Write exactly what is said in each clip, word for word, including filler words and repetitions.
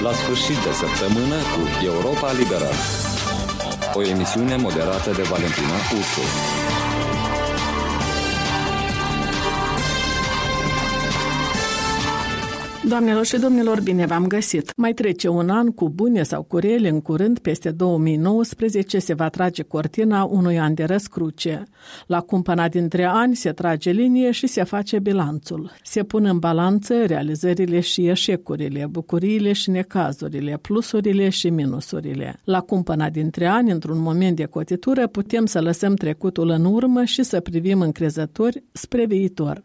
La sfârșit de săptămână cu Europa Liberă. O emisiune moderată de Valentina Ursu. Doamnelor și domnilor, bine v-am găsit! Mai trece un an cu bune sau cu rele, în curând, peste două mii nouăsprezece, se va trage cortina unui an de răscruce. La cumpăna dintre ani se trage linie și se face bilanțul. Se pun în balanță realizările și eșecurile, bucuriile și necazurile, plusurile și minusurile. La cumpăna dintre ani, într-un moment de cotitură, putem să lăsăm trecutul în urmă și să privim încrezători spre viitor.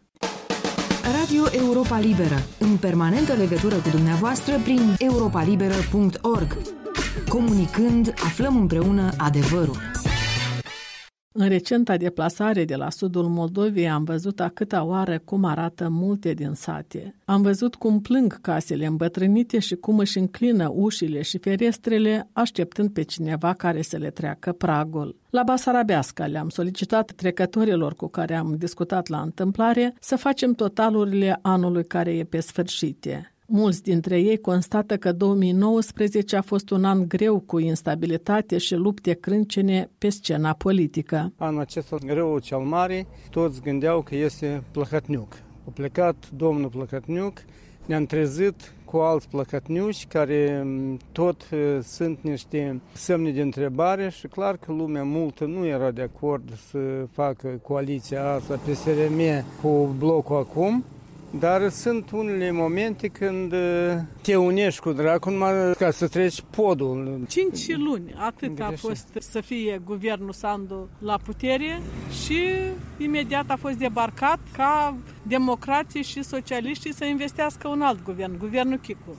Radio Europa Liberă, în permanentă legătură cu dumneavoastră prin europa liberă punct org. Comunicând, aflăm împreună adevărul. În recenta deplasare de la sudul Moldovei am văzut a câta oară cum arată multe din sate. Am văzut cum plâng casele îmbătrânite și cum își înclină ușile și ferestrele, așteptând pe cineva care să le treacă pragul. La Basarabeasca le-am solicitat trecătorilor cu care am discutat la întâmplare să facem totalurile anului care e pe sfârșite. Mulți dintre ei constată că două mii nouăsprezece a fost un an greu cu instabilitate și lupte crâncene pe scena politică. Anul acesta, răul cel mare, toți gândeau că este Plăhătniuc. A plecat domnul Plăhătniuc, ne-am trezit cu alți plăcătniuși care tot sunt niște semne de întrebare și clar că lumea multă nu era de acord să facă coaliția asta P S R M cu blocul acum. Dar sunt unele momente când te unești cu dracul numai ca să treci podul. Cinci luni, atât a fost să fie guvernul Sandu la putere și imediat a fost debarcat ca democrații și socialiștii să investească un alt guvern, guvernul Chicu.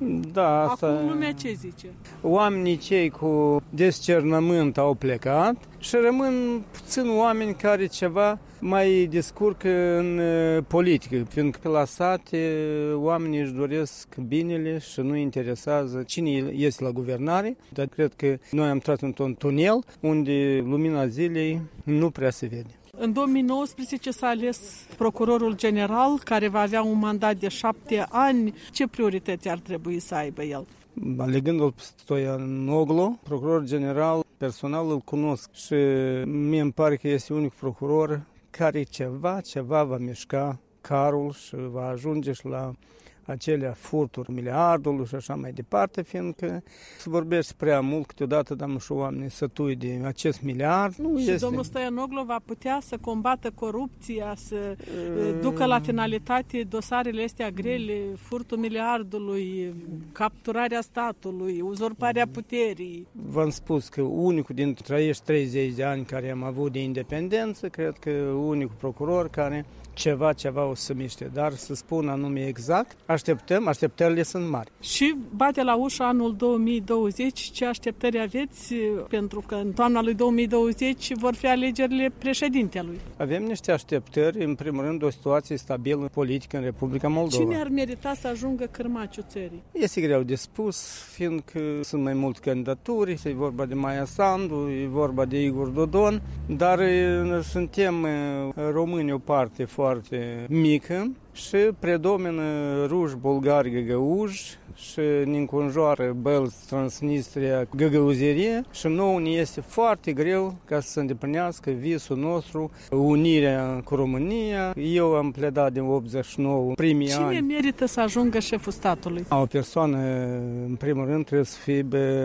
Da, asta... Acum lumea ce zice? Oamenii cei cu discernământ au plecat și rămân puțin oameni care ceva mai descurcă în politică, fiindcă la sate oamenii își doresc binele și nu interesează cine este la guvernare, dar cred că noi am tras într-un tunel unde lumina zilei nu prea se vede. În două mii nouăsprezece s-a ales procurorul general, care va avea un mandat de șapte ani. Ce priorități ar trebui să aibă el? Alegându-l pe Stoianoglu, procuror general, personal îl cunosc și mie îmi pare că este unic procuror care ceva, ceva va mișca carul și va ajunge și la acelea furturi miliardului și așa mai departe, fiindcă se vorbește prea mult câteodată, dar nu știu oamenii sătui de acest miliard. Nu și este... domnul Stoianoglu va putea să combată corupția, să uh... ducă la finalitate dosarele astea grele, furtul miliardului, capturarea statului, uzurparea puterii. V-am spus că unicul dintre treizeci treizeci de ani care am avut de independență, cred că unicul procuror care ceva, ceva o să miște, dar să spun anume exact, așteptăm, așteptările sunt mari. Și bate la ușă anul două mii douăzeci, ce așteptări aveți? Pentru că în toamna lui două mii douăzeci vor fi alegerile președintelui. Avem niște așteptări, în primul rând, o situație stabilă politică în Republica Moldova. Cine ar merita să ajungă cârmaciul țării? Este greu de spus, fiindcă sunt mai multe candidaturi, e vorba de Maia Sandu, e vorba de Igor Dodon, dar suntem români o parte foarte foarte mică și predomină ruși, bulgari, găgăuși și ne înconjoară Bălți, Transnistria, găgăuzerie și nouă ne este foarte greu ca să se îndeplinească visul nostru, unirea cu România. Eu am pledat din optzeci și nouă, primii Cine ani. Cine merită să ajungă șeful statului? O persoană, în primul rând, trebuie să fie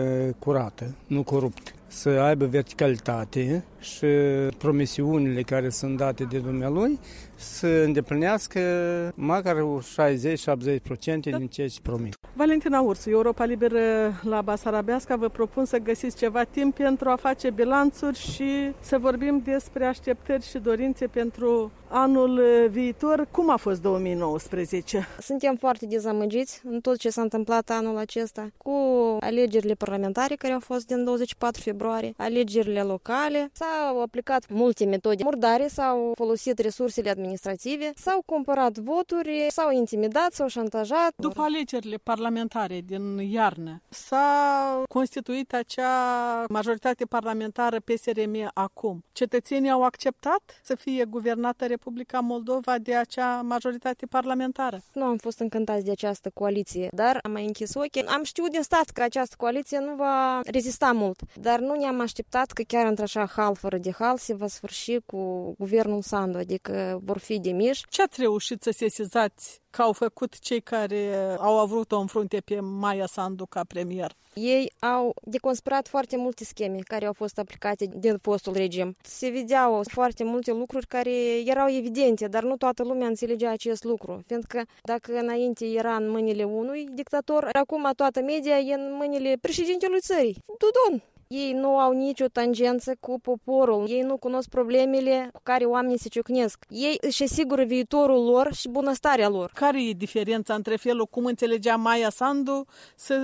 curată, nu coruptă. Să aibă verticalitate și promisiunile care sunt date de dumnealui să îndeplinească măcar șaizeci șaptezeci la sută din ceea ce promit. Valentina Ursu, Europa Liberă la Basarabeasca, vă propun să găsiți ceva timp pentru a face bilanțuri și să vorbim despre așteptări și dorințe pentru anul viitor. Cum a fost două mii nouăsprezece? Suntem foarte dezamăgiți în tot ce s-a întâmplat anul acesta cu alegerile parlamentare care au fost din douăzeci și patru februarie, alegerile locale. S-au aplicat multe metode murdare, s-au folosit resursele administrative administrative, s-au cumpărat voturi, s-au intimidat, s-au șantajat. După alegerile parlamentare din iarnă, s-a constituit acea majoritate parlamentară P S R M acum. Cetățenii au acceptat să fie guvernată Republica Moldova de acea majoritate parlamentară? Nu am fost încântați de această coaliție, dar am mai închis ochii. Am știut din stat că această coaliție nu va rezista mult, dar nu ne-am așteptat că chiar într-așa hal fără de hal se va sfârși cu guvernul Sandu, adică vor fi demiși. Ce ați reușit să sesizați că au făcut cei care au avut-o în frunte pe Maia Sandu ca premier? Ei au deconspirat foarte multe scheme care au fost aplicate din fostul regim. Se vedeau foarte multe lucruri care erau evidente, dar nu toată lumea înțelegea acest lucru. Fiindcă dacă înainte era în mâinile unui dictator, acum toată media e în mâinile președintelui țării, Dodon. Ei nu au nicio tangență cu poporul, ei nu cunosc problemele cu care oamenii se ciocnesc. Ei își asigură viitorul lor și bunăstarea lor. Care e diferența între felul cum înțelegea Maia Sandu să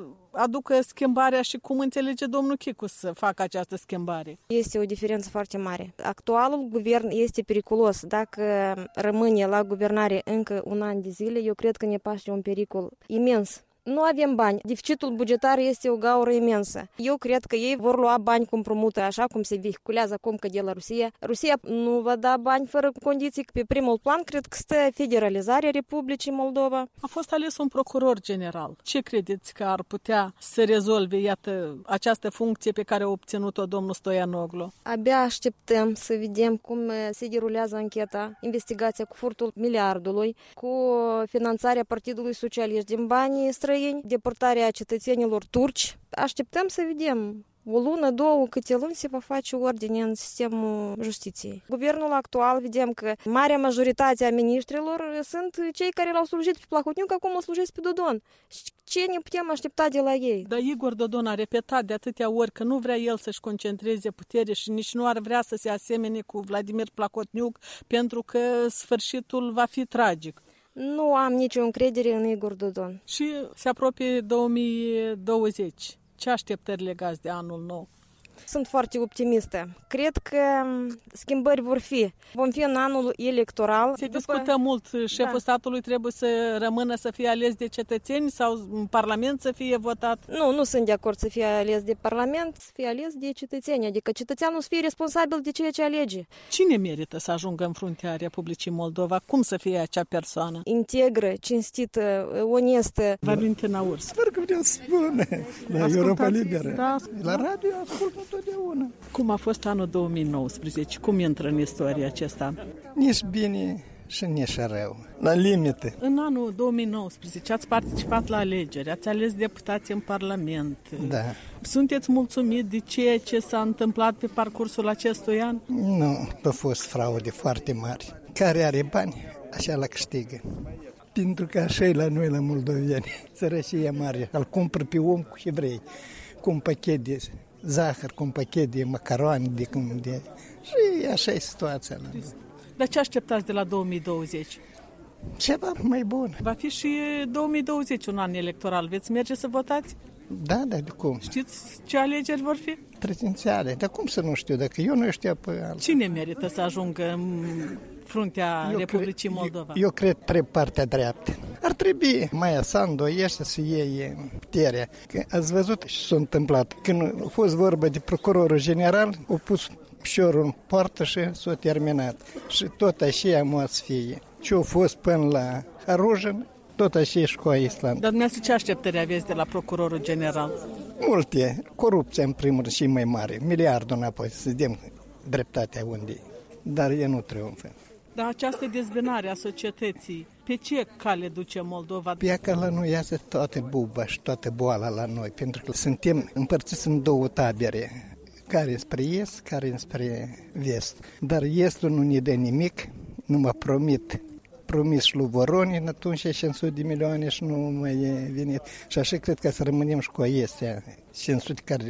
aducă schimbarea și cum înțelege domnul Chicu să facă această schimbare? Este o diferență foarte mare. Actualul guvern este periculos. Dacă rămâne la guvernare încă un an de zile, eu cred că ne paște un pericol imens. Nu avem bani. Deficitul bugetar este o gaură imensă. Eu cred că ei vor lua bani cu împrumută, așa cum se vehiculează acum că de la Rusia. Rusia nu va da bani fără condiții. Pe primul plan, cred că stă federalizarea Republicii Moldova. A fost ales un procuror general. Ce credeți că ar putea să rezolve, iată, această funcție pe care a obținut-o domnul Stoianoglu? Abia așteptăm să vedem cum se derulează ancheta, investigația cu furtul miliardului, cu finanțarea Partidului Socialist din banii străini, deportarea cetățenilor turci. Așteptăm să vedem. O lună, două, câte luni se va face ordine în sistemul justiției. Guvernul actual, vedem că marea majoritate a miniștrilor sunt cei care l-au slujit pe Plahotniuc, acum îl slujesc pe Dodon. Ce ne putem aștepta de la ei? Dar Igor Dodon a repetat de atâtea ori că nu vrea el să-și concentreze putere și nici nu ar vrea să se asemene cu Vladimir Plahotniuc, pentru că sfârșitul va fi tragic. Nu am nicio încredere în Igor Dodon. Și se apropie două mii douăzeci. Ce așteptări legați de anul nou? Sunt foarte optimistă. Cred că schimbări vor fi. Vom fi în anul electoral. Se după... discută mult. Șeful da. statului trebuie să rămână să fie ales de cetățeni sau în Parlament să fie votat? Nu, nu sunt de acord să fie ales de Parlament, să fie ales de cetățeni. Adică cetățeanul să fie responsabil de ceea ce alege. Cine merită să ajungă în fruntea Republicii Moldova? Cum să fie acea persoană? Integră, cinstită, onestă. Valentina Urs. Sper că vreau să spune la Europa Liberă. Da, la radio ascult întotdeauna. Cum a fost anul două mii nouăsprezece? Cum intră în istorie acest an? Nici bine și nici rău. La limite. În anul două mii nouăsprezece ați participat la alegeri, ați ales deputați în Parlament. Da. Sunteți mulțumit de ceea ce s-a întâmplat pe parcursul acestui an? Nu, a fost fraude foarte mari. Care are bani, așa la câștigă. Pentru că așa e la noi, la moldoveni. Sărășia mare. Îl cumpăr pe om cu evrei. Cu un pachet de zahăr, cu un pachet de macaroane, de cum de... Și așa e situația la noi. Dar ce așteptați de la două mii douăzeci? Ceva mai bun. Va fi și două mii douăzeci un an electoral. Veți merge să votați? Da, da, de cum? Știți ce alegeri vor fi? Prezidențiale. Dar cum să nu știu? Dacă eu nu știu pe altă. Cine merită să ajungă în fruntea eu Republicii cre- Moldova? Eu, eu cred pe partea dreaptă. Ar trebui Maia Sandu iește să iei puterea. Că ați văzut ce s-a întâmplat. Când a fost vorba de procurorul general, a pus piciorul în poartă și s-a terminat. Și tot așa am să fie. Ce a fost până la Harujin, tot așa și cu Island. Dar dumneavoastră ce așteptări aveți de la procurorul general? Multe. Corupția în primul rând și mai mare. Miliardul înapoi să dăm dreptatea unde e. Dar e nu triumfă. Dar această dezbinare a societății, pe ce cale duce Moldova? Pe că la noi iasă toată buba și toată boala la noi, pentru că suntem împărțiți în două tabere, care spre est, care spre vest. Dar estul nu ne dă nimic, nu mă promit. Promis lui Voronin atunci cinci sute de milioane și nu mai e venit. Și așa cred că să rămânem și cu estea, cinci sute care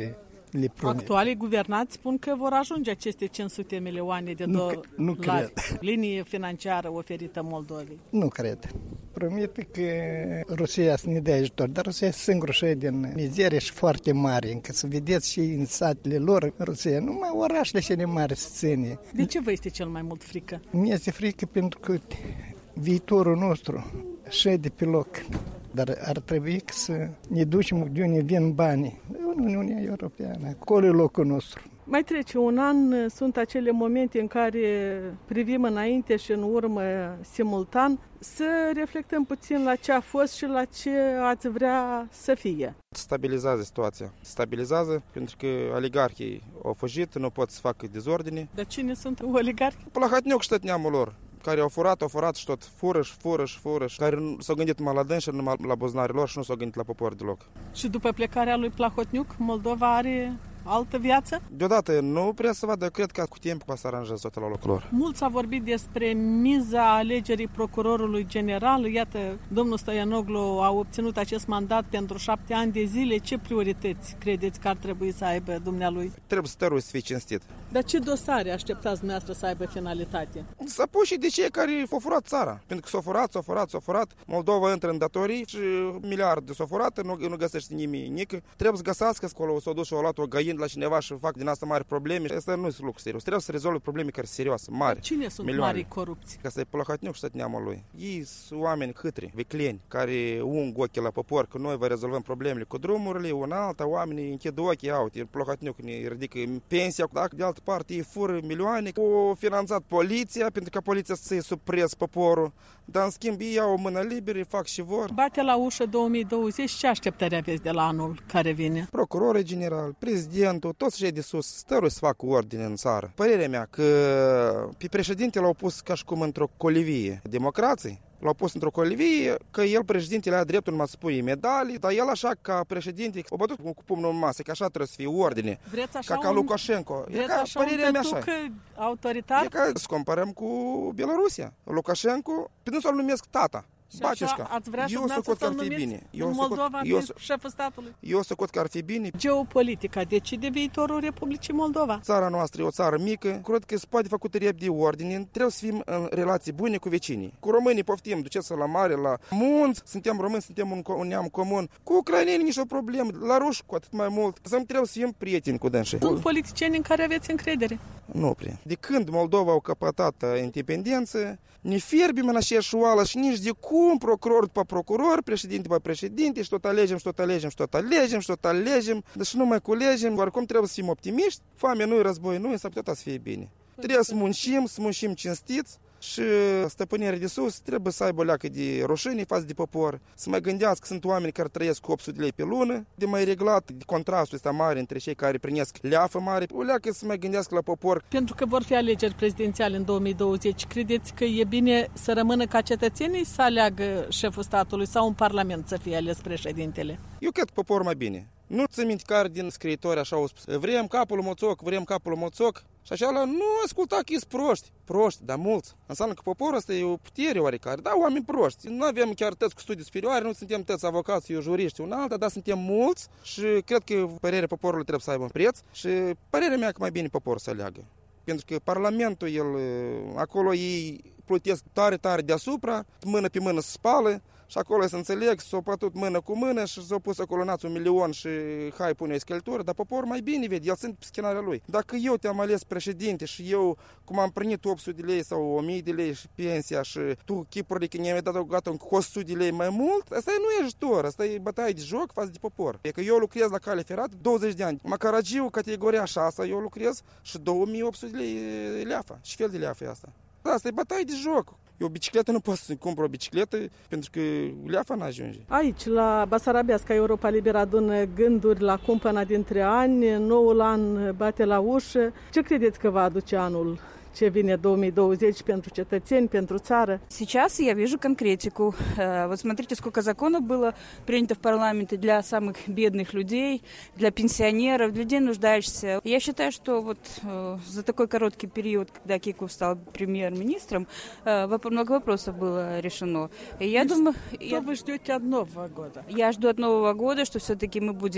le promit. Actualii guvernați spun că vor ajunge aceste cinci sute milioane de dolari, nu cred. linie financiară oferită Moldovei. Nu cred. Promit că Rusia să ne dea ajutor, dar Rusia singură și din mizerie și foarte mare, încă să vedeți și în satele lor, Rusia, numai orașele cele mari se ține. De ce vă este cel mai mult frică? Mi este frică pentru că viitorul nostru și de pe loc. Dar ar trebui să ne ducem de unde vin banii. În Uniunea Europeană, acolo e locul nostru. Mai trece un an, sunt acele momente în care privim înainte și în urmă simultan, să reflectăm puțin la ce a fost și la ce ați vrea să fie. Stabilizează situația. Stabilizează pentru că oligarhii au fugit, nu pot să facă dezordine. Dar cine sunt oligarhi? Plahotniuc și tot neamul lor, care au furat, au furat și tot fură și fură și fură și care s-au gândit numai la dâns și numai la buzunarele lor și nu s-au gândit la popor deloc. Și după plecarea lui Plahotniuc, Moldova are altă viață? Deodată nu prea să vadă, cred că cu timp va să aranjează toate la locul lor. Mult s-a vorbit despre miza alegerii procurorului general. Iată, domnul Stoianoglu a obținut acest mandat pentru șapte ani de zile. Ce priorități credeți că ar trebui să aibă dumnealui? Trebuie stărul să fie cinstit. Dar ce dosare așteptați dumneavoastră să aibă finalitate? Să puși de cei care au furat țara. Pentru că s-au furat, s-au furat, s-au furat. Moldova intră în datorii și miliarde s-au furat, nu, nu găsește nimic. Trebuie să găsească acolo, s-au dus și au luat o găină la cineva și fac din asta mari probleme. Asta nu sunt lucruri serios. Trebuie să rezolve probleme care sunt serioase, mari. Cine sunt milioane. Mari corupți? Că să-i Plahotniuc și tot neamul lui. Ei sunt oameni hâtri, vicleni, care ung ochii la popor, că noi vă rezolvăm problemele cu drumurile, un alta, oamenii închid ochii, au, Plahotniuc ne ridică pensia, dacă de altă parte ei fură milioane, au finanțat poliția, pentru că poliția să-i supres poporul, dar în schimb ei au o mână liberă, fac și vor. Bate la ușă două mii douăzeci, ce așteptări aveți de la anul care vine? Procurorul general, prezidentul, toți cei de sus, stărui să facă ordine în țară. Părerea mea că pe președinte l-au pus ca și cum într-o colivie democrației. L-au pus într-o colivie, că el, președintele, are dreptul numai să pui medalii, dar el așa, ca președinte, o bătut cu pumnul în masă, că așa trebuie să fie ordine, vreți așa ca ca un... Lukashenko. Vreți e ca așa părerea mea așa. autoritar? E ca să comparăm cu Belarusia. Lukashenko, pe nu să-l numesc tata. Și Baciușca. așa ați vrea și eu dumneavoastră să-l să-l numiți bine. în Moldova eu, de șeful statului? Eu să cot că ar fi bine. Geopolitica decide viitorul Republicii Moldova. Țara noastră e o țară mică, cred că se poate făcut repede ordine, trebuie să fim în relații bune cu vecinii. Cu românii poftim, duceți la mare, la munți, suntem români, suntem un, un neam comun. Cu ucraineni nicio problemă, la ruși cu atât mai mult. Să trebuie să fim prieteni cu dânsii. Sunt politicieni în care aveți încredere? Nu prea. De când Moldova au căpătat independență, ne fierbim în aceeași oală și nici de cum procuror după procuror, președinte după președinte și tot alegem și tot alegem și tot alegem și tot alegem, deci nu mai culegem, oricum trebuie să fim optimiști, foamea nu-i, război nu-i, s-ar putea să fie bine. Trebuie să muncim, să muncim cinstiți și stăpânirea de sus trebuie să aibă o leacă de rușine față de popor, să mai gândească că sunt oameni care trăiesc cu opt sute de lei pe lună, de mai reglat, de contrastul ăsta mare între cei care primesc leafă mare, o leacă să mai gândească la popor. Pentru că vor fi alegeri prezidențiale în două mii douăzeci, credeți că e bine să rămână ca cetățenii să aleagă șeful statului sau un parlament să fie ales președintele? Eu cred că popor mai bine. Nu ți minte care din scriitori așa au spus, vrem capul moțoc, vrem capul moțoc. Și așa la, nu asculta că ești proști. Proști, dar mulți. Înseamnă că poporul ăsta e o putere oarecare. Da, oameni proști. Nu avem chiar tăți cu studii superioare, nu suntem tăți avocați, eu juriști, un alta, dar suntem mulți și cred că părerea poporului trebuie să aibă un preț și părerea mea că mai bine poporul să aleagă. Pentru că Parlamentul, el, acolo ei plătesc tare, tare deasupra, mână pe mână se spală, și acolo să înțeleg, s-au pătut mână cu mână și s-au pus acolo nați un milion și hai pune o scheltură, dar popor mai bine vede, el sunt pe schenarea lui. Dacă eu te-am ales președinte și eu, cum am primit opt sute de lei sau o mie de lei și pensia și tu chipuri că ne-ai dat gata cu o sută de lei mai mult, asta nu e ajutor, asta e bătaie de joc față de popor. E că eu lucrez la cale ferată douăzeci de ani. Macaragiu, categoria șase, eu lucrez și două mii opt sute de lei leafa. Și fel de leafa e asta. Da, asta e bătaie de joc. Eu o bicicletă nu pot să cumpăr o bicicletă pentru că leafa n-ajunge. Aici, la Basarabeasca, Europa Liberă adună gânduri la cumpăna dintre ani, noul an bate la ușă. Ce credeți că va aduce anul ce vine două mii douăzeci pentru cetățeni, pentru țară? Сейчас я вижу конкретику. Вот смотрите, сколько законов было принято в парламенте для самых бедных людей, для пенсионеров, для людей нуждающихся. Я считаю, что вот за такой короткий период, когда Киков стал премьер-министром, много вопросов было решено. И я думаю, что вы ждете от Нового года? Я жду от Нового года, что все-таки мы будем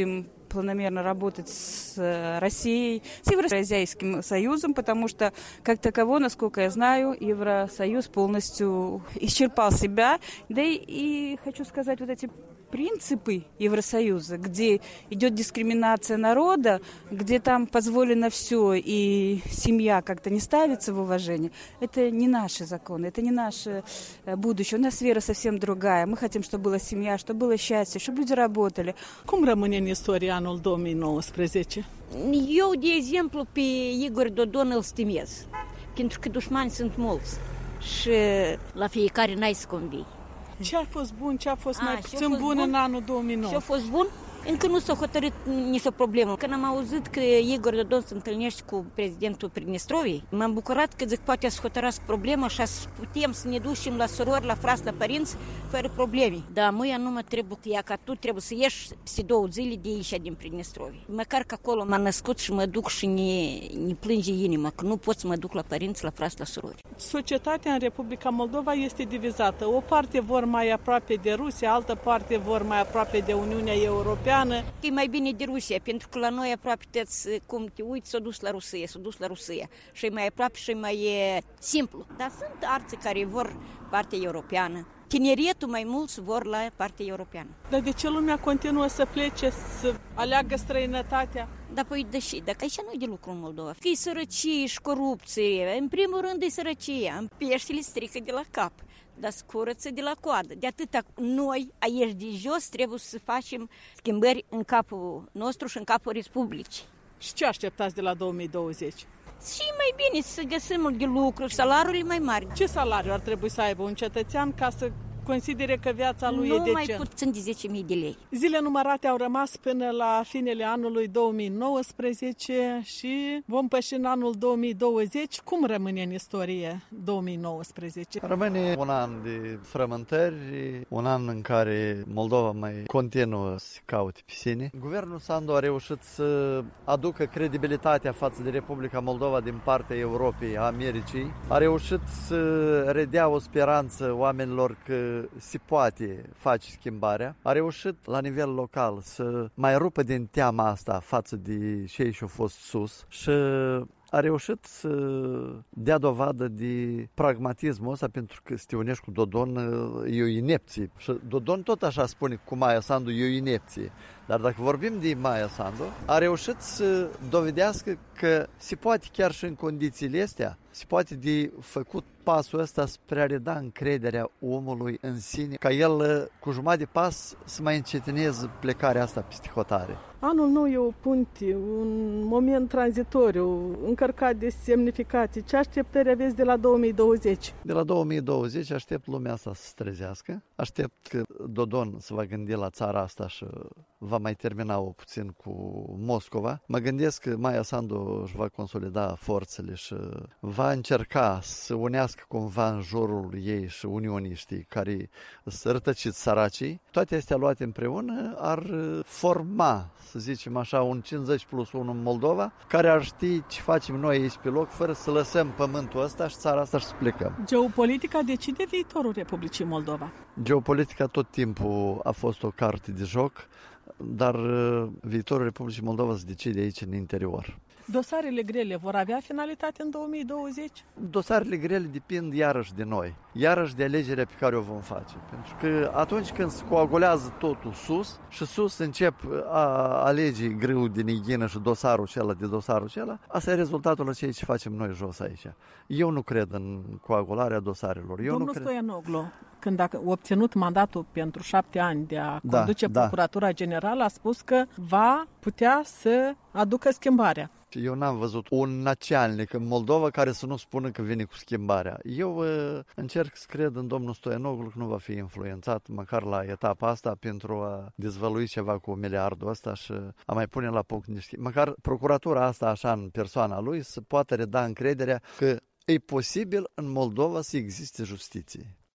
планомерно работать с Россией, с Евразийским союзом, потому что, как таково, насколько я знаю, Евросоюз полностью исчерпал себя. Да и, и хочу сказать, вот эти принципы Евросоюза, где идет дискриминация народа, где там позволено все, и семья как-то не ставится в уважение, это не наши законы, это не наше будущее. У нас вера совсем другая. Мы хотим, чтобы была семья, чтобы было счастье, чтобы люди работали. Cum rămâne în istorie anul două mii nouăsprezece? Eu, de exemplu, pe Igor Dodon îl stimez, pentru că dușmani sunt mulți și la fiecare n-ai să convii. Ce a fost bun, ce a fost A, mai ce-a puțin fost bun, bun? în anul două mii nouă? Și a fost bun? Încă nu s-a hotărât nicio problemă. Când am auzit că Igor Dodon se întâlnește cu prezidentul Pridnestrovii, m-am bucurat că zic poate să hotărască problema și să putem să ne ducem la surori, la frați, la părinți, fără probleme. Dar mâine nu mă trebuie că ea ca tu trebuie să ieși peste două zile de aici din Pridnestrovii. Măcar că acolo m-am născut și mă duc și ne, ne plânge inima, că nu pot să mă duc la părinți, la frați, la surori. Societatea în Republica Moldova este divizată. O parte vor mai aproape de Rusia, altă parte vor mai aproape de Uniunea Europeană. E mai bine de Rusia, pentru că la noi aproape toți, cum te uiți, s-a dus la Rusia, s-a dus la Rusia. Și e mai aproape și e mai e, simplu. Dar sunt alții care vor partea europeană. Tineretul mai mulți vor la partea europeană. Dar de ce lumea continuă să plece, să aleagă străinătatea? Dar păi, deși, dacă aici nu e de lucru în Moldova. Că e sărăcie și corupție. În primul rând e sărăcia. Peștele strică de la cap, dar scurăță de la coadă. De atâta noi, aici de jos, trebuie să facem schimbări în capul nostru și în capul Republicii. Și ce așteptați de la două mii douăzeci? Și mai bine să găsim de lucru, salariile mai mari. Ce salariu ar trebui să aibă un cetățean ca să considere că viața lui nu e decent? mai puțin de zece mii de lei. Zile numărate au rămas până la finele anului două mii nouăsprezece și vom păși în anul două mii douăzeci. Cum rămâne în istorie două mii nouăsprezece? Rămâne un an de frământări, un an în care Moldova mai continuă să caute pe sine. Guvernul Sandu a reușit să aducă credibilitatea față de Republica Moldova din partea Europei, a Americii. A reușit să redea o speranță oamenilor că se poate face schimbarea. A reușit la nivel local să mai rupă din teama asta față de cei ce au fost sus și a reușit să dea dovadă de pragmatismul ăsta, pentru că să te unești cu Dodon e o inepție. Și Dodon tot așa spune cu Maia Sandu e o inepție. Dar dacă vorbim de Maia Sandu, a reușit să dovedească că se poate chiar și în condițiile astea, se poate de făcut pasul ăsta spre a reda încrederea omului în sine, ca el cu jumătate de pas să mai încetineze plecarea asta peste hotare. Anul nou e o punte, un moment tranzitoriu, încărcat de semnificații. Ce așteptări aveți de la două mii douăzeci? De la două mii douăzeci aștept lumea asta să se trezească. Aștept că Dodon se va gândi la țara asta și va mai termina-o puțin cu Moscova. Mă gândesc că Maia Sandu își va consolida forțele și va încerca să unească cumva în jurul ei și unioniștii care sunt rătăciți săracii. Toate astea luate împreună ar forma, să zicem așa, un cincizeci plus unu în Moldova, care ar ști ce facem noi aici pe loc, fără să lăsăm pământul ăsta și țara asta și să plecăm. Geopolitica decide viitorul Republicii Moldova. Geopolitica tot timpul a fost o carte de joc, dar viitorul Republicii Moldova se decide aici în interior. Dosarele grele vor avea finalitate în două mii douăzeci? Dosarele grele depind iarăși de noi, iarăși de alegerea pe care o vom face. Pentru că atunci când se coagulează totul sus și sus încep a alege grâu din ighină și dosarul acela de dosarul acela, asta e rezultatul la ceea ce facem noi jos aici. Eu nu cred în coagularea dosarelor. Eu Domnul nu cred... Stoianoglu, când a obținut mandatul pentru șapte ani de a da, conduce da. Procuratura Generală, a spus că va putea să aducă schimbarea. Eu n-am văzut un naționalnic în Moldova care să nu spună că vine cu schimbarea. Eu uh, încerc să cred în domnul Stoianoglu că nu va fi influențat măcar la etapa asta pentru a dezvălui ceva cu miliardul ăsta și a mai pune la punct niște... Măcar procuratura asta așa în persoana lui să poată reda încrederea că e posibil în Moldova să existe justiție.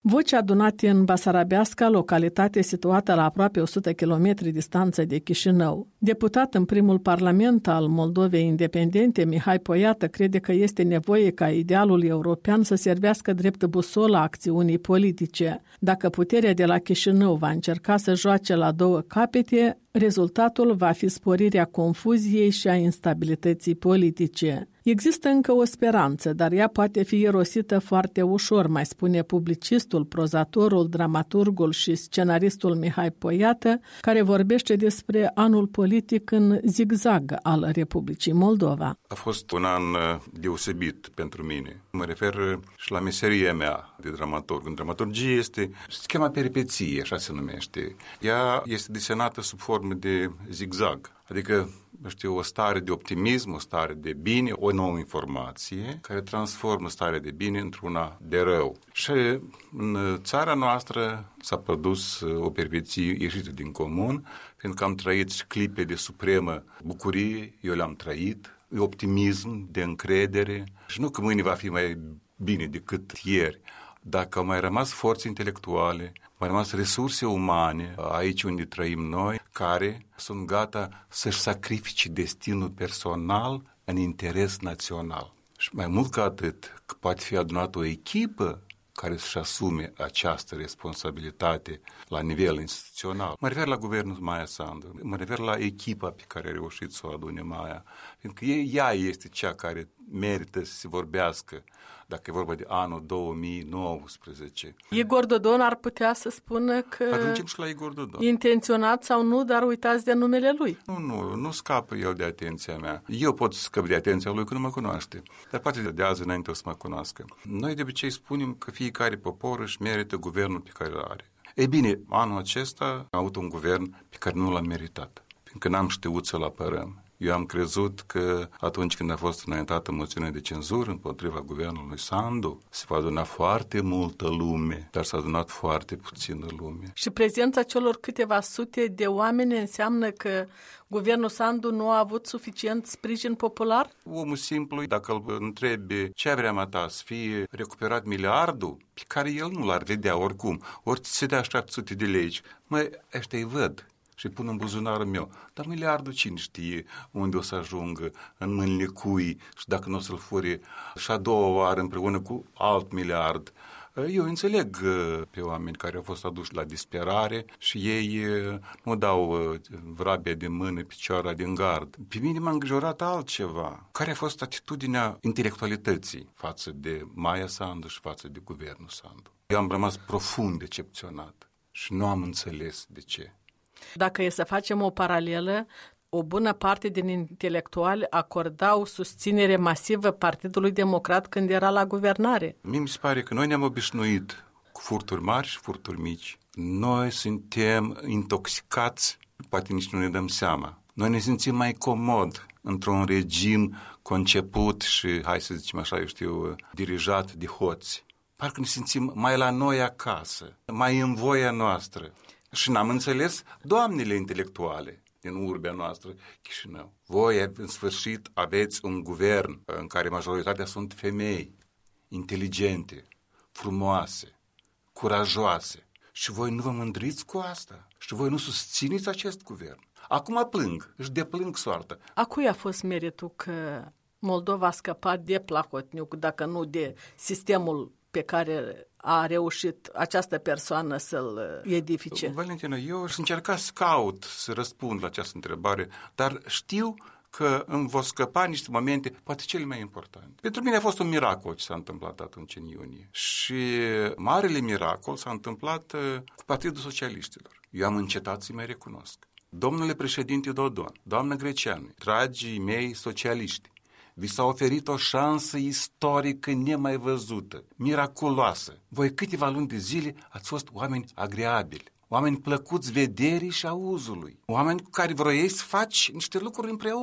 Voci adunate în Basarabeasca, localitate situată la aproape o sută kilometri distanță de Chișinău. Deputat în primul parlament al Moldovei Independente, Mihai Poiată crede că este nevoie ca idealul european să servească drept busolă acțiunii politice. Dacă puterea de la Chișinău va încerca să joace la două capete, rezultatul va fi sporirea confuziei și a instabilității politice. Există încă o speranță, dar ea poate fi irosită foarte ușor, mai spune publicistul, prozatorul, dramaturgul și scenaristul Mihai Poiată, care vorbește despre anul politic în zigzag al Republicii Moldova. A fost un an deosebit pentru mine. Mă refer și la meseria mea de dramaturg. În dramaturgie este schema peripeție, așa se numește. Ea este desenată sub formă de zigzag, adică știu, o stare de optimism, o stare de bine, o nouă informație care transformă starea de bine într-una de rău. Și în țara noastră s-a produs o peripeție ieșită din comun, fiindcă am trăit și clipe de supremă bucurie, eu le-am trăit, optimism, de încredere și nu că mâine va fi mai bine decât ieri. Dacă au mai rămas forțe intelectuale, mai rămas resurse umane aici unde trăim noi, care sunt gata să-și sacrifice destinul personal în interes național. Și mai mult ca atât, că poate fi adunată o echipă care să-și asume această responsabilitate la nivel instituțional. Mă refer la guvernul Maia Sandu, mă refer la echipa pe care a reușit să o adune Maia, fiindcă ea este cea care merită să se vorbească, dacă e vorba de anul două mii nouăsprezece. Igor Dodon ar putea să spună că Ajungem și la Igor Dodon. Intenționat sau nu, dar uitați de numele lui. Nu, nu, nu scapă el de atenția mea. Eu pot să scap de atenția lui că nu mă cunoaște, dar poate de azi înainte o să mă cunoască. Noi de obicei spunem că fiecare popor își merită guvernul pe care îl are. Ei bine, anul acesta am avut un guvern pe care nu l-am meritat, fiindcă n-am știut să-l apărăm. Eu am crezut că atunci când a fost înaintată moțiunea de cenzură împotriva guvernului Sandu, se va aduna foarte multă lume, dar s-a adunat foarte puțină lume. Și prezența celor câteva sute de oameni înseamnă că guvernul Sandu nu a avut suficient sprijin popular? Omul simplu, dacă îl întrebi ce vrea ta să fie recuperat miliardul, pe care el nu l-ar vedea oricum, ori se dea șapte sute de lei, măi, ăștia îi văd și pun în buzunarul meu. Dar miliardul cine știe unde o să ajungă, în mâinile cui și dacă nu o să-l fure și a doua oară împreună cu alt miliard. Eu înțeleg pe oameni care au fost aduși la disperare și ei nu dau vrabia de mână, picioara din gard. Pe mine m-a îngrijorat altceva. Care a fost atitudinea intelectualității față de Maia Sandu și față de guvernul Sandu? Eu am rămas profund decepționat și nu am înțeles de ce. Dacă e să facem o paralelă, o bună parte din intelectuali acordau susținere masivă Partidului Democrat când era la guvernare. Mie mi se pare că noi ne-am obișnuit cu furturi mari și furturi mici. Noi suntem intoxicați, poate nici nu ne dăm seama. Noi ne simțim mai comod într-un regim conceput și, hai să zicem așa, eu știu, dirijat de hoți. Parcă ne simțim mai la noi acasă, mai în voia noastră. Și n-am înțeles doamnele intelectuale din urbea noastră, Chișinău. Voi, în sfârșit, aveți un guvern în care majoritatea sunt femei, inteligente, frumoase, curajoase. Și voi nu vă mândriți cu asta? Și voi nu susțineți acest guvern? Acum plâng, își deplâng soarta. A cui a fost meritul că Moldova a scăpat de Plahotniuc, dacă nu de sistemul pe care a reușit această persoană să-l edifice? Valentina, eu aș încerca să caut să răspund la această întrebare, dar știu că îmi vor scăpa niște momente, poate cele mai importante. Pentru mine a fost un miracol ce s-a întâmplat atunci în iunie. Și marele miracol s-a întâmplat cu Partidul Socialiștilor. Eu am încetat să-i mai recunosc. Domnule președinte Dodon, doamnă Greceanu, dragii mei socialiști, vi s-a oferit o șansă istorică nemai văzută, miraculoasă. Voi câteva luni de zile ați fost oameni agreabili, oameni plăcuți vederii și auzului, oameni cu care vroiei să faci niște lucruri împreună.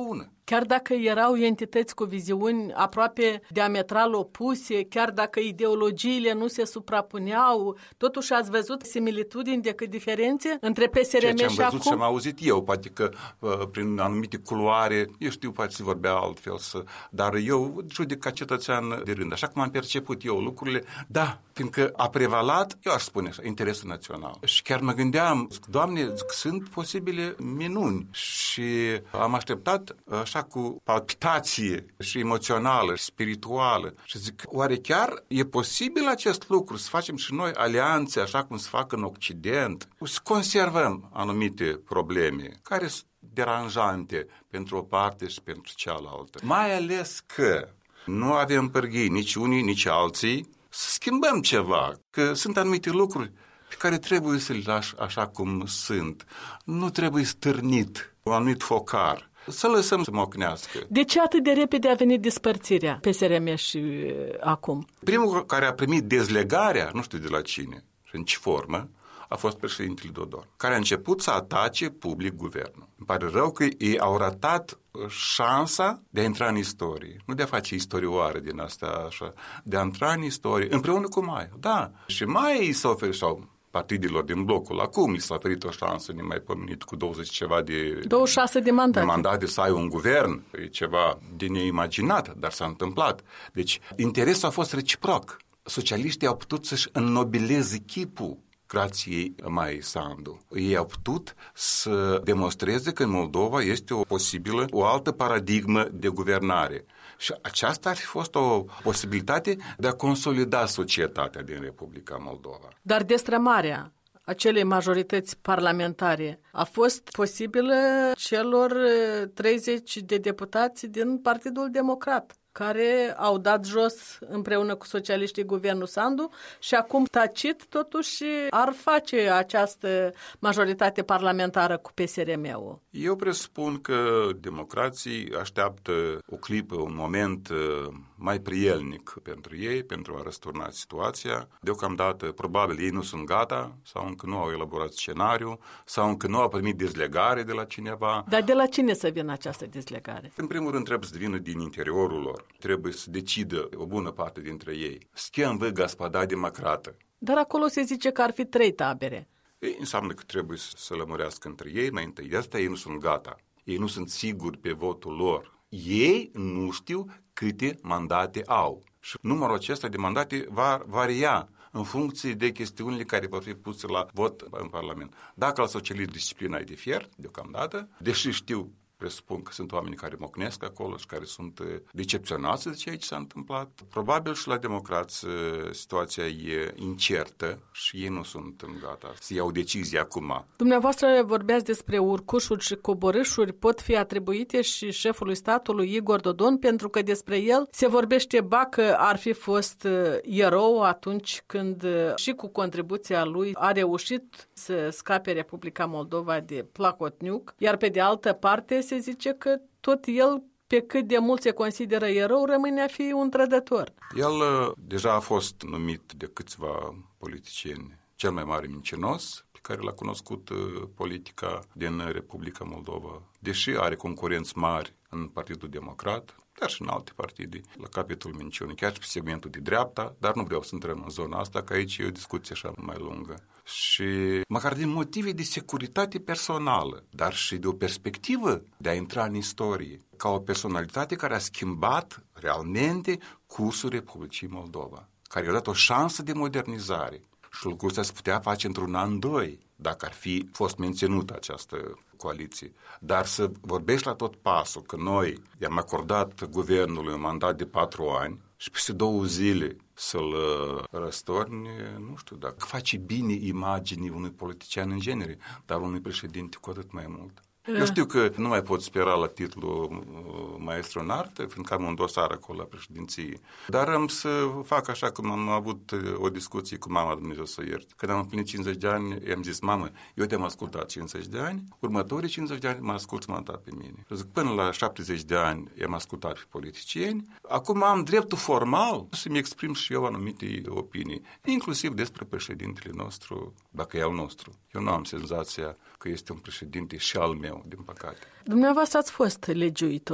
chiar dacă erau entități cu viziuni aproape diametral opuse, chiar dacă ideologiile nu se suprapuneau, totuși ați văzut similitudini decât diferențe între P S R M și acum? Ceea ce am văzut și am auzit eu, poate că prin anumite culoare, eu știu, poate se vorbea altfel, să, dar eu judec ca cetățean de rând, așa cum am perceput eu lucrurile, da, fiindcă a prevalat, eu aș spune așa, interesul național. Și chiar mă gândeam, Doamne, sunt posibile minuni și am așteptat așa cu palpitație și emoțională și spirituală și zic, oare chiar e posibil acest lucru, să facem și noi alianțe așa cum se fac în Occident, să conservăm anumite probleme care sunt deranjante pentru o parte și pentru cealaltă. Mai ales că nu avem pârghii nici unii, nici alții, să schimbăm ceva, că sunt anumite lucruri pe care trebuie să le lași așa cum sunt. Nu trebuie stârnit un anumit focar. Să lăsăm să mocnească. De ce atât de repede a venit despărțirea P S R M și uh, acum? Primul care a primit dezlegarea, nu știu de la cine și în ce formă, a fost președintele Dodon, care a început să atace public guvernul. Îmi pare rău că ei au ratat șansa de a intra în istorie. Nu de a face istorioare din asta așa, de a intra în istorie, împreună cu Maia. Da, și Maia îi s-a oferit, sau partidilor din blocul acum, li s-a oferit o șansă nemaipomenit cu douăzeci ceva de... douăzeci și șase de mandate. De mandate să ai un guvern. E ceva de neimaginat, dar s-a întâmplat. Deci, interesul a fost reciproc. Socialiștii au putut să-și înnobileze chipul grației Maiei Sandu. Ei au putut să demonstreze că în Moldova este o posibilă, o altă paradigmă de guvernare. Și aceasta ar fi fost o posibilitate de a consolida societatea din Republica Moldova. Dar destrămarea acelei majorități parlamentare a fost posibilă celor treizeci de deputați din Partidul Democrat, care au dat jos împreună cu socialiștii guvernul Sandu și acum tacit totuși ar face această majoritate parlamentară cu P S R M-ul. Eu presupun că democrații așteaptă o clipă, un moment mai prielnic pentru ei, pentru a răsturna situația. Deocamdată, probabil, ei nu sunt gata sau încă nu au elaborat scenariu sau încă nu au primit dezlegare de la cineva. Dar de la cine să vină această dezlegare? În primul rând trebuie să vină din interiorul lor. Trebuie să decidă o bună parte dintre ei. Schimb vă gospoda democrată. Dar acolo se zice că ar fi trei tabere. Ei, înseamnă că trebuie să se lămurească între ei mai întâi. De asta ei nu sunt gata. Ei nu sunt siguri pe votul lor. Ei nu știu câte mandate au. Și numărul acesta de mandate va varia în funcție de chestiunile care vor fi puse la vot în Parlament. Dacă la socialist disciplina e de fier, deocamdată, deși știu, presupun că sunt oameni care mocnesc acolo și care sunt decepționați de ceea ce s-a întâmplat. Probabil și la democrați situația e incertă și ei nu sunt gata să iau decizii acum. Dumneavoastră vorbeați despre urcușuri și coborâșuri, pot fi atribuite și șefului statului Igor Dodon, pentru că despre el se vorbește ba că ar fi fost erou atunci când și cu contribuția lui a reușit să scape Republica Moldova de Plahotniuc, iar pe de altă parte se zice că tot el, pe cât de mult se consideră erou, rămâne a fi un trădător. El deja a fost numit de câțiva politicieni cel mai mare mincinos pe care l-a cunoscut politica din Republica Moldova. Deși are concurenți mari în Partidul Democrat, dar și în alte partide, la capitolul minciunii, chiar și pe segmentul de dreapta, dar nu vreau să intrăm în zona asta, că aici e o discuție așa mai lungă. Și măcar din motive de securitate personală, dar și de o perspectivă de a intra în istorie, ca o personalitate care a schimbat realmente cursul Republicii Moldova, care a dat o șansă de modernizare. Și lucrul ăsta se putea face într-un an, doi, dacă ar fi fost menținută această coaliție. Dar să vorbești la tot pasul că noi i-am acordat guvernului un mandat de patru ani și peste două zile să-l răstorni, nu știu dacă face bine imaginii unui politician în genere, dar unui președinte cu atât mai mult. Eu știu că nu mai pot spera la titlul maestru în artă, fiindcă am un dosar acolo la președinție. Dar am să fac așa cum am avut o discuție cu mama, Dumnezeu să ierte. Când am împlinit cincizeci de ani, i-am zis, mamă, eu te-am ascultat cincizeci de ani, următorii cincizeci de ani mă ascult mandat pe mine. Zic, până la șaptezeci de ani i-am ascultat pe politicieni, acum am dreptul formal să-mi exprim și eu anumite opinii, inclusiv despre președintele nostru, dacă e al nostru. Eu nu am senzația că este un președinte și al meu, din păcate. Dumneavoastră ați fost legiuitor.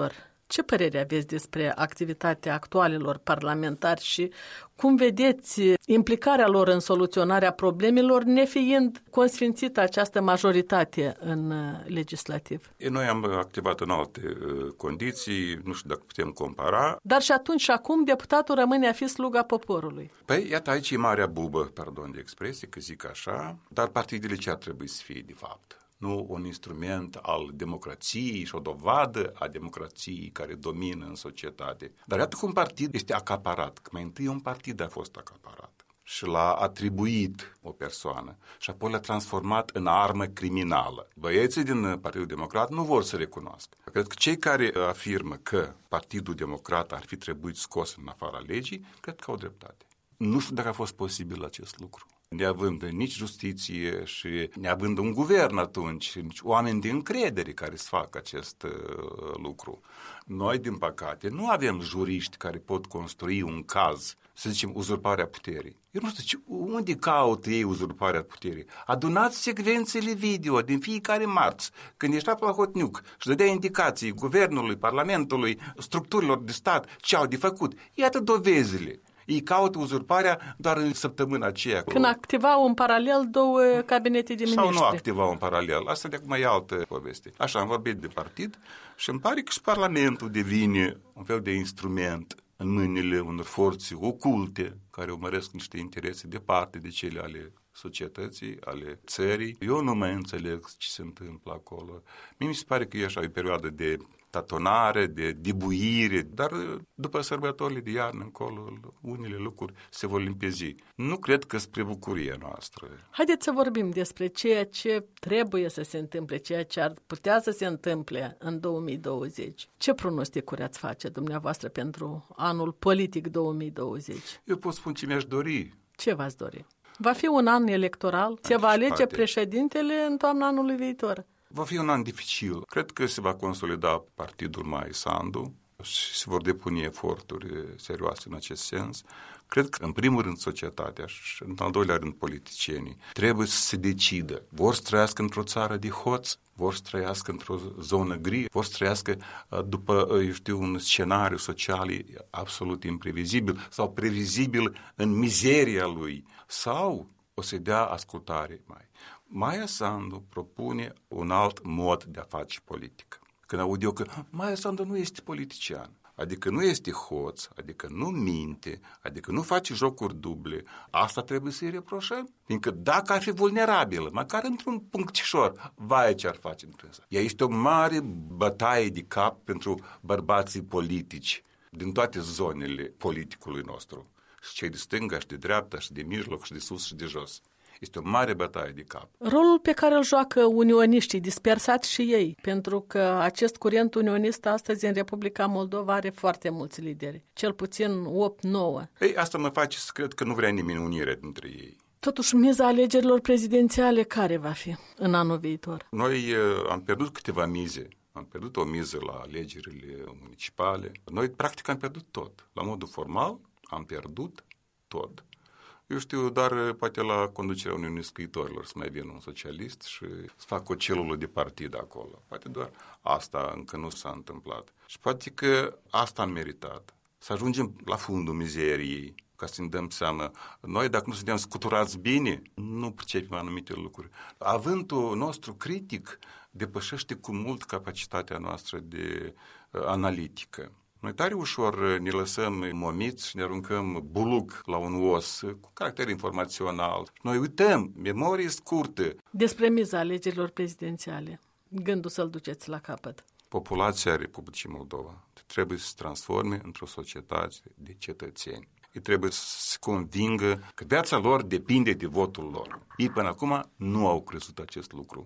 Ce părere aveți despre activitatea actualilor parlamentari și cum vedeți implicarea lor în soluționarea problemelor, nefiind consfințită această majoritate în legislativ? Noi am activat în alte condiții, nu știu dacă putem compara. Dar și atunci și acum deputatul rămâne a fi sluga poporului. Păi, iată, aici e marea bubă, pardon de expresie, că zic așa, dar partidele ce ar trebui să fie, de fapt? Nu un instrument al democrației și o dovadă a democrației care domină în societate. Dar iată cum un partid este acaparat, că mai întâi un partid a fost acaparat și l-a atribuit o persoană și apoi l-a transformat în armă criminală. Băieții din Partidul Democrat nu vor să recunoască. Cred că cei care afirmă că Partidul Democrat ar fi trebuit scos în afara legii, cred că au dreptate. Nu știu dacă a fost posibil acest lucru. Neavând nici justiție și neavând un guvern atunci, nici oameni de încredere care să facă acest uh, lucru. Noi, din păcate, nu avem juriști care pot construi un caz, să zicem, uzurparea puterii. Eu nu știu, unde caută ei uzurparea puterii? Adunați secvențele video din fiecare marți, când ieșea pe la Hotniuc și dădea indicații guvernului, parlamentului, structurilor de stat, ce au de făcut. Iată dovezile. Ei caută uzurparea doar în săptămâna aceea. Când activau în paralel două cabinete de miniștri. Sau nu activau în paralel. Asta de acum e altă poveste. Așa, am vorbit de partid și îmi pare că și Parlamentul devine un fel de instrument în mâinile unor forțe oculte care urmăresc niște interese departe de cele ale societății, ale țării. Eu nu mai înțeleg ce se întâmplă acolo. Mie mi se pare că e așa o perioadă de tatonare, de dibuire, dar după sărbătorile de iarnă încolo, unele lucruri se vor limpezi. Nu cred că spre bucuria noastră. Haideți să vorbim despre ceea ce trebuie să se întâmple, ceea ce ar putea să se întâmple în două mii douăzeci. Ce pronosticuri ați face dumneavoastră pentru anul politic două mii douăzeci? Eu pot spune ce mi-aș dori. Ce v-ați dori? Va fi un an electoral? Se va alege președintele în toamna anului viitor? Va fi un an dificil. Cred că se va consolida partidul Maia Sandu și se vor depune eforturi serioase în acest sens. Cred că, în primul rând, societatea și, în al doilea rând, politicienii trebuie să se decidă. Vor să trăiască într-o țară de hoț, vor să trăiască într-o zonă gri, vor să trăiască după, eu știu, un scenariu social absolut imprevizibil sau previzibil în mizeria lui, sau o să dea ascultare mai. Maia Sandu propune un alt mod de a face politică. Când aud eu că Maia Sandu nu este politician, adică nu este hoț, adică nu minte, adică nu face jocuri duble, asta trebuie să-i reproșăm. Fiindcă dacă ar fi vulnerabilă, măcar într-un punctișor, vai ce ar face în prânză. Ea este o mare bătaie de cap pentru bărbații politici din toate zonele politicului nostru. Și cei de stânga și de dreapta și de mijloc și de sus și de jos. Este o mare bătaie de cap. Rolul pe care îl joacă unioniștii, dispersați și ei, pentru că acest curent unionist astăzi în Republica Moldova are foarte mulți lideri, cel puțin opt nouă. Ei, asta mă face să cred că nu vrea nimeni unire dintre ei. Totuși, miza alegerilor prezidențiale care va fi în anul viitor? Noi uh, am pierdut câteva mize. Am pierdut o miză la alegerile municipale. Noi, practic, am pierdut tot. La modul formal, am pierdut tot. Eu știu, dar poate la conducerea Uniunii Scriitorilor să mai vină un socialist și să facă o celulă de partid acolo. Poate doar asta încă nu s-a întâmplat. Și poate că asta am meritat. Să ajungem la fundul mizeriei, ca să ne dăm seama. Noi, dacă nu suntem scuturați bine, nu pricepem anumite lucruri. Avântul nostru critic depășește cu mult capacitatea noastră de uh, analitică. Noi tare ușor ne lăsăm momiți și ne aruncăm buluc la un os cu caracter informațional. Noi uităm, memorie scurtă. Despre miza alegerilor prezidențiale, gândul să-l duceți la capăt. Populația Republicii Moldova trebuie să se transforme într-o societate de cetățeni. Ei trebuie să se convingă că viața lor depinde de votul lor. Ei până acum nu au crezut acest lucru.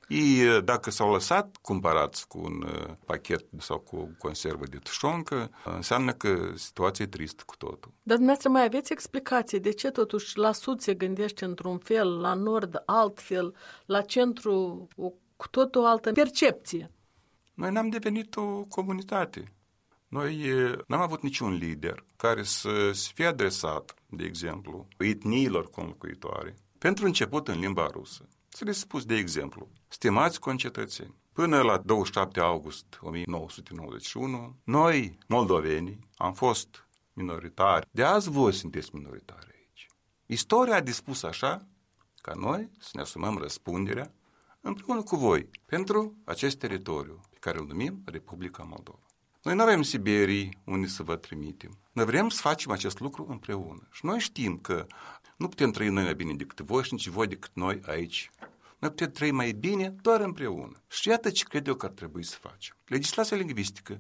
Ei, dacă s-au lăsat cumpărați cu un pachet sau cu o conservă de tușoncă, înseamnă că situația e tristă cu totul. Dar dumneavoastră mai aveți explicație de ce totuși la sud se gândește într-un fel, la nord altfel, la centru o, cu totul altă percepție? Noi n-am devenit o comunitate. Noi n-am avut niciun lider care să se fie adresat, de exemplu, etniilor conlocuitoare, pentru început în limba rusă. Să le spus de exemplu, stimați concetățeni, Până la douăzeci și șapte august o mie nouă sute nouăzeci și unu, noi, moldovenii, am fost minoritari. De azi voi sunteți minoritari aici. Istoria a dispus așa ca noi să ne asumăm răspunderea împreună cu voi pentru acest teritoriu pe care îl numim Republica Moldova. Noi nu avem Siberii unde să vă trimitem. Noi vrem să facem acest lucru împreună. Și noi știm că nu putem trăi noi mai bine decât voi și nici voi decât noi aici. Noi putem trăi mai bine doar împreună. Și iată ce cred eu că ar trebui să facem. Legislația lingvistică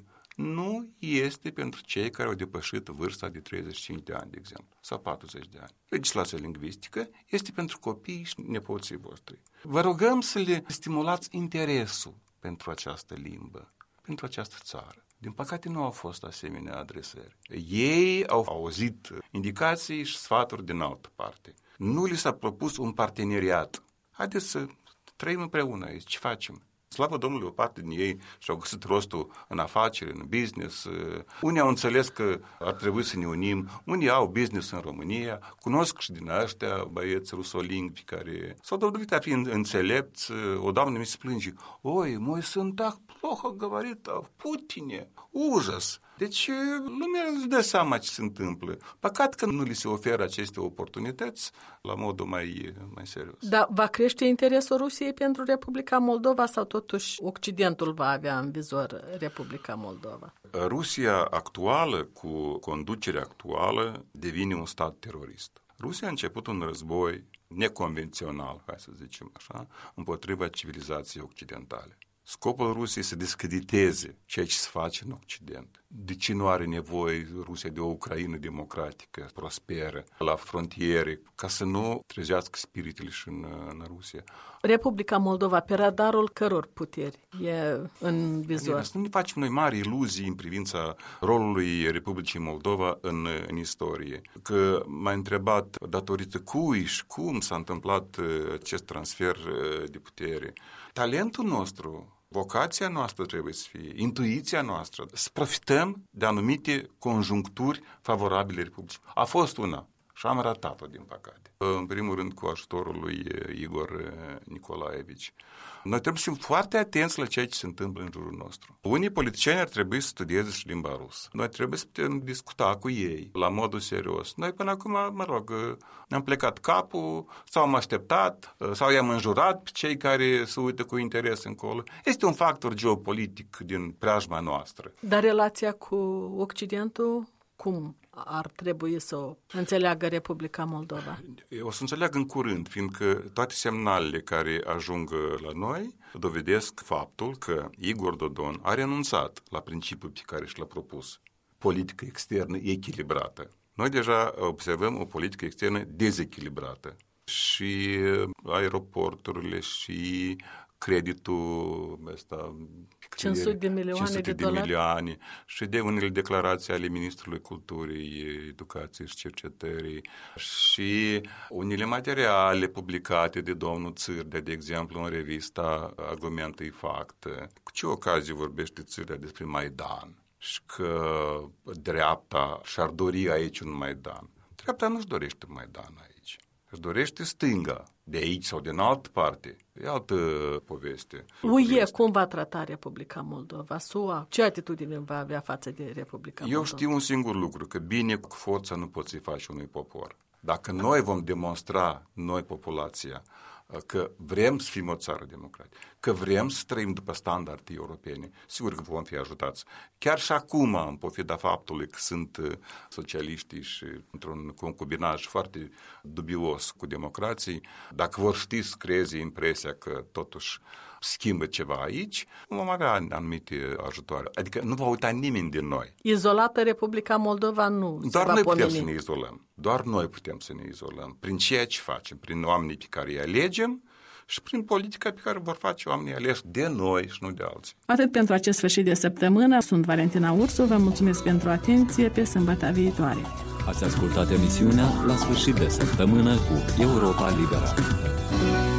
nu este pentru cei care au depășit vârsta de treizeci și cinci de ani, de exemplu, sau patruzeci de ani. Legislația lingvistică este pentru copiii și nepoții voștri. Vă rugăm să le stimulați interesul pentru această limbă, pentru această țară. Din păcate nu au fost asemenea adresări. Ei au auzit indicații și sfaturi din altă parte. Nu li s-a propus un parteneriat. Haideți să trăim împreună aici. Ce facem? Slavă Domnului, o parte din ei și-au găsit rostul în afaceri, în business. Unii au înțeles că ar trebui să ne unim. Unii au business în România. Cunosc și din ăștia băieți rusolingvi care s-au dovedit a fi înțelepți. O doamnă mi se plânge. Oi, moi sunt так плохо говорит о Putine. Ужас! Deci lumea își dă seama ce se întâmplă. Păcat că nu li se oferă aceste oportunități la modul mai, mai serios. Dar va crește interesul Rusiei pentru Republica Moldova sau totuși Occidentul va avea în vizor Republica Moldova? Rusia actuală, cu conducerea actuală, devine un stat terorist. Rusia a început un război neconvențional, hai să zicem așa, împotriva civilizației occidentale. Scopul Rusiei să discrediteze ceea ce se face în Occident. De ce nu are nevoie Rusia de o Ucraină democratică, prosperă, la frontiere, ca să nu trezească spiritele și în, în Rusia? Republica Moldova, pe radarul căror puteri e în vizor? Să nu ne facem noi mari iluzii în privința rolului Republicii Moldova în, în istorie. Că m-a întrebat datorită cui și cum s-a întâmplat acest transfer de putere. Talentul nostru, vocația noastră trebuie să fie, intuiția noastră, să profităm de anumite conjuncturi favorabile Republicii. A fost una și am ratat-o, din păcate. În primul rând cu ajutorul lui Igor Nicolaevici. Noi trebuie să fim foarte atenți la ceea ce se întâmplă în jurul nostru. Unii politicieni ar trebui să studieze și limba rusă. Noi trebuie să putem discuta cu ei la modul serios. Noi până acum, mă rog, ne-am plecat capul, sau am așteptat, sau i-am înjurat pe cei care se uită cu interes încolo. Este un factor geopolitic din preajma noastră. Dar relația cu Occidentul, cum ar trebui să o înțeleagă Republica Moldova? O să înțeleagă în curând, fiindcă toate semnalele care ajung la noi dovedesc faptul că Igor Dodon a renunțat la principiul pe care și l-a propus. Politică externă echilibrată. Noi deja observăm o politică externă dezechilibrată. Și aeroporturile și creditul ăsta, cinci sute de milioane de, de dolari milioane, și de unele declarații ale Ministrului Culturii, Educației și Cercetării și unele materiale publicate de domnul Țârdea, de exemplu, în revista Argumente Fact. Cu ce ocazie vorbește Țârdea despre Maidan și că dreapta și-ar dori aici un Maidan? Dreapta nu-și dorește Maidan aici. Își dorește stânga, de aici sau din altă parte. E altă poveste. U E cum va trata Republica Moldova? S U A ce atitudine va avea față de Republica Moldova? Eu știu un singur lucru, că bine cu forța nu poți să-i faci unui popor. Dacă noi vom demonstra, noi populația, că vrem să fim o țară democratică, că vrem să trăim după standarde europene, sigur că vom fi ajutați. Chiar și acum, în pofida faptului că sunt socialiștii și într-un concubinaj foarte dubios cu democrații, dacă vor ști să creeze impresia că totuși schimbă ceva aici, vom avea anumite ajutoare. Adică nu va uita nimeni din noi. Izolată Republica Moldova nu Doar se va noi pomeni. putem să ne izolăm. Doar noi putem să ne izolăm. Prin ceea ce facem, prin oamenii pe care îi alegem și prin politica pe care vor face oamenii aleși de noi și nu de alții. Atât pentru acest sfârșit de săptămână. Sunt Valentina Ursu, vă mulțumesc pentru atenție, pe sâmbătă viitoare. Ați ascultat emisiunea La sfârșit de săptămână cu Europa Liberă.